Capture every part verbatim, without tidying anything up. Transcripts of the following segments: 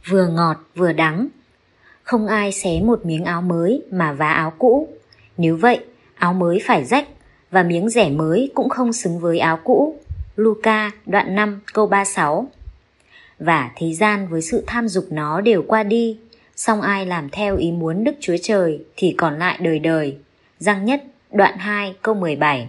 vừa ngọt vừa đắng. Không ai xé một miếng áo mới mà vá áo cũ. Nếu vậy, áo mới phải rách, và miếng rẻ mới cũng không xứng với áo cũ. Luca đoạn năm câu ba mươi sáu. Và thế gian với sự tham dục nó đều qua đi, song ai làm theo ý muốn Đức Chúa Trời thì còn lại đời đời. Giăng nhất đoạn hai câu mười bảy.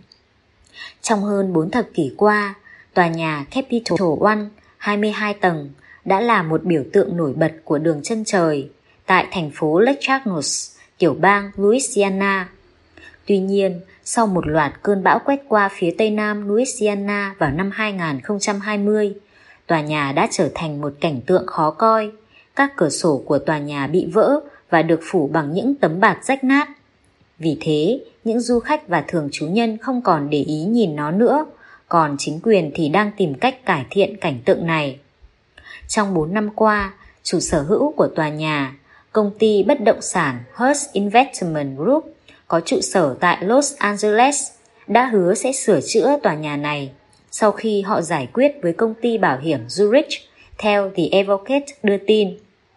Trong hơn bốn thập kỷ qua, tòa nhà Capitol One hai mươi hai tầng đã là một biểu tượng nổi bật của đường chân trời tại thành phố Lake Charles, tiểu bang Louisiana. Tuy nhiên, sau một loạt cơn bão quét qua phía tây nam Louisiana vào năm hai không hai không, tòa nhà đã trở thành một cảnh tượng khó coi. Các cửa sổ của tòa nhà bị vỡ và được phủ bằng những tấm bạt rách nát. Vì thế, những du khách và thường trú nhân không còn để ý nhìn nó nữa, còn chính quyền thì đang tìm cách cải thiện cảnh tượng này. Trong bốn năm qua, chủ sở hữu của tòa nhà, công ty bất động sản Hearst Investment Group có trụ sở tại Los Angeles, đã hứa sẽ sửa chữa tòa nhà này sau khi họ giải quyết với công ty bảo hiểm Zurich, theo The Advocate đưa tin.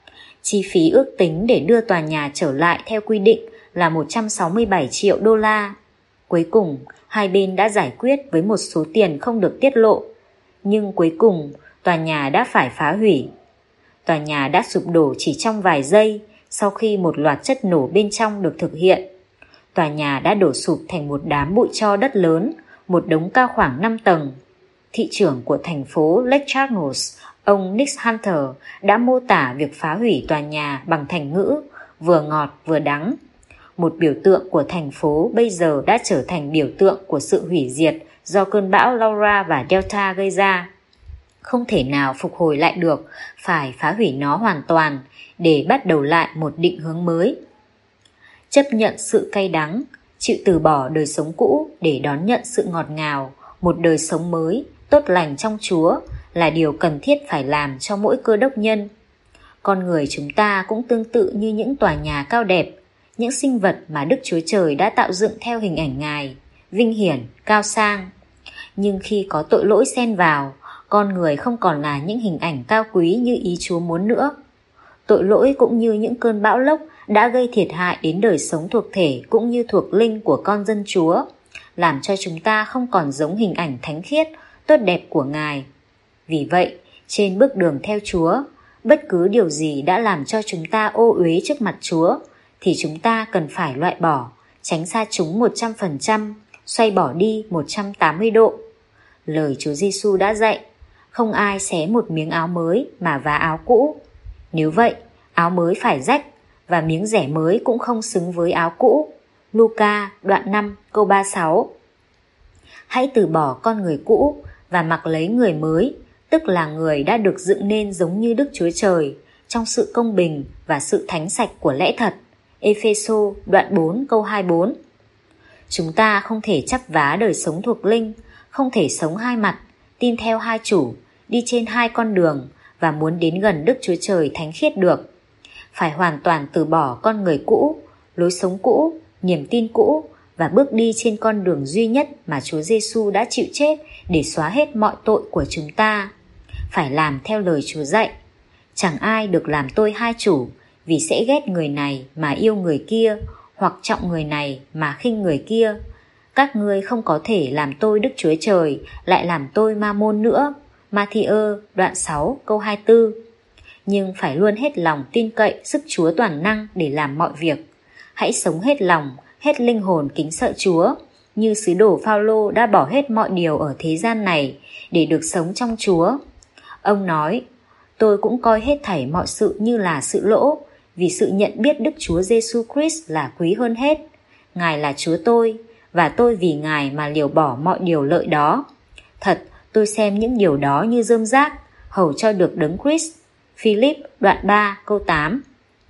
Chi phí ước tính để đưa tòa nhà trở lại theo quy định là một trăm sáu mươi bảy triệu đô la. Cuối cùng, hai bên đã giải quyết với một số tiền không được tiết lộ, nhưng cuối cùng tòa nhà đã phải phá hủy. Tòa nhà đã sụp đổ chỉ trong vài giây sau khi một loạt chất nổ bên trong được thực hiện. Tòa nhà đã đổ sụp thành một đám bụi tro đất lớn, một đống cao khoảng năm tầng. Thị trưởng của thành phố Lake Charles, ông Nick Hunter, đã mô tả việc phá hủy tòa nhà bằng thành ngữ vừa ngọt vừa đắng. Một biểu tượng của thành phố bây giờ đã trở thành biểu tượng của sự hủy diệt do cơn bão Laura và Delta gây ra. Không thể nào phục hồi lại được, phải phá hủy nó hoàn toàn để bắt đầu lại một định hướng mới. Chấp nhận sự cay đắng, chịu từ bỏ đời sống cũ để đón nhận sự ngọt ngào, một đời sống mới, tốt lành trong Chúa là điều cần thiết phải làm cho mỗi cơ đốc nhân. Con người chúng ta cũng tương tự như những tòa nhà cao đẹp, những sinh vật mà Đức Chúa Trời đã tạo dựng theo hình ảnh Ngài, vinh hiển, cao sang. Nhưng khi có tội lỗi xen vào, con người không còn là những hình ảnh cao quý như ý Chúa muốn nữa. Tội lỗi cũng như những cơn bão lốc đã gây thiệt hại đến đời sống thuộc thể cũng như thuộc linh của con dân Chúa, làm cho chúng ta không còn giống hình ảnh thánh khiết, tốt đẹp của Ngài. Vì vậy, trên bước đường theo Chúa, bất cứ điều gì đã làm cho chúng ta ô uế trước mặt Chúa, thì chúng ta cần phải loại bỏ, tránh xa chúng một trăm phần trăm, xoay bỏ đi một trăm tám mươi độ. Lời Chúa Giêsu đã dạy, không ai xé một miếng áo mới mà vá áo cũ. Nếu vậy, áo mới phải rách, và miếng rẻ mới cũng không xứng với áo cũ. Luca đoạn năm câu ba mươi sáu. Hãy từ bỏ con người cũ và mặc lấy người mới, tức là người đã được dựng nên giống như Đức Chúa Trời, trong sự công bình và sự thánh sạch của lẽ thật. Ê-phê-sô đoạn bốn câu hai mươi bốn. Chúng ta không thể chắp vá đời sống thuộc linh, không thể sống hai mặt, tin theo hai chủ, đi trên hai con đường và muốn đến gần Đức Chúa Trời thánh khiết được. Phải hoàn toàn từ bỏ con người cũ, lối sống cũ, niềm tin cũ và bước đi trên con đường duy nhất mà Chúa Giêsu đã chịu chết để xóa hết mọi tội của chúng ta. Phải làm theo lời Chúa dạy. Chẳng ai được làm tôi hai chủ, vì sẽ ghét người này mà yêu người kia, hoặc trọng người này mà khinh người kia. Các ngươi không có thể làm tôi Đức Chúa Trời, lại làm tôi ma môn nữa. Ma-thi-ơ đoạn sáu câu hai mươi tư. Nhưng phải luôn hết lòng tin cậy sức Chúa toàn năng để làm mọi việc. Hãy sống hết lòng, hết linh hồn kính sợ Chúa, như sứ đồ Phao-lô đã bỏ hết mọi điều ở thế gian này để được sống trong Chúa. Ông nói, tôi cũng coi hết thảy mọi sự như là sự lỗ, vì sự nhận biết Đức Chúa Giêsu Christ là quý hơn hết. Ngài là Chúa tôi, và tôi vì Ngài mà liều bỏ mọi điều lợi đó. Thật, tôi xem những điều đó như rơm rác, hầu cho được đấng Christ. Philip đoạn ba câu tám.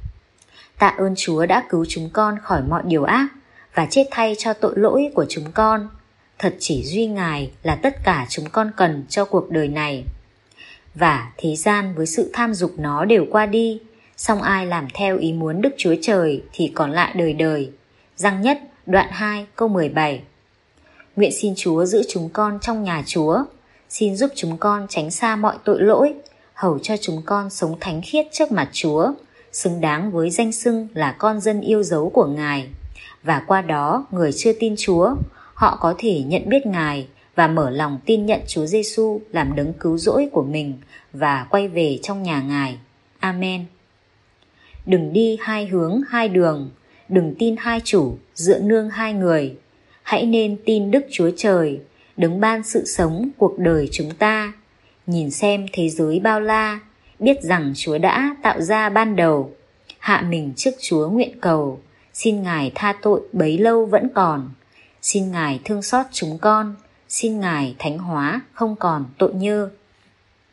Tạ ơn Chúa đã cứu chúng con khỏi mọi điều ác và chết thay cho tội lỗi của chúng con. Thật chỉ duy Ngài là tất cả chúng con cần cho cuộc đời này. Và thế gian với sự tham dục nó đều qua đi, song ai làm theo ý muốn Đức Chúa Trời thì còn lại đời đời. Giăng nhất đoạn hai câu mười bảy. Nguyện xin Chúa giữ chúng con trong nhà Chúa. Xin giúp chúng con tránh xa mọi tội lỗi, hầu cho chúng con sống thánh khiết trước mặt Chúa, xứng đáng với danh xưng là con dân yêu dấu của Ngài. Và qua đó, người chưa tin Chúa, họ có thể nhận biết Ngài và mở lòng tin nhận Chúa Giêsu làm đấng cứu rỗi của mình và quay về trong nhà Ngài. Amen. Đừng đi hai hướng hai đường, đừng tin hai chủ, dựa nương hai người. Hãy nên tin Đức Chúa Trời, đấng ban sự sống cuộc đời chúng ta. Nhìn xem thế giới bao la, biết rằng Chúa đã tạo ra ban đầu. Hạ mình trước Chúa nguyện cầu, xin Ngài tha tội bấy lâu vẫn còn. Xin Ngài thương xót chúng con, xin Ngài thánh hóa không còn tội nhơ.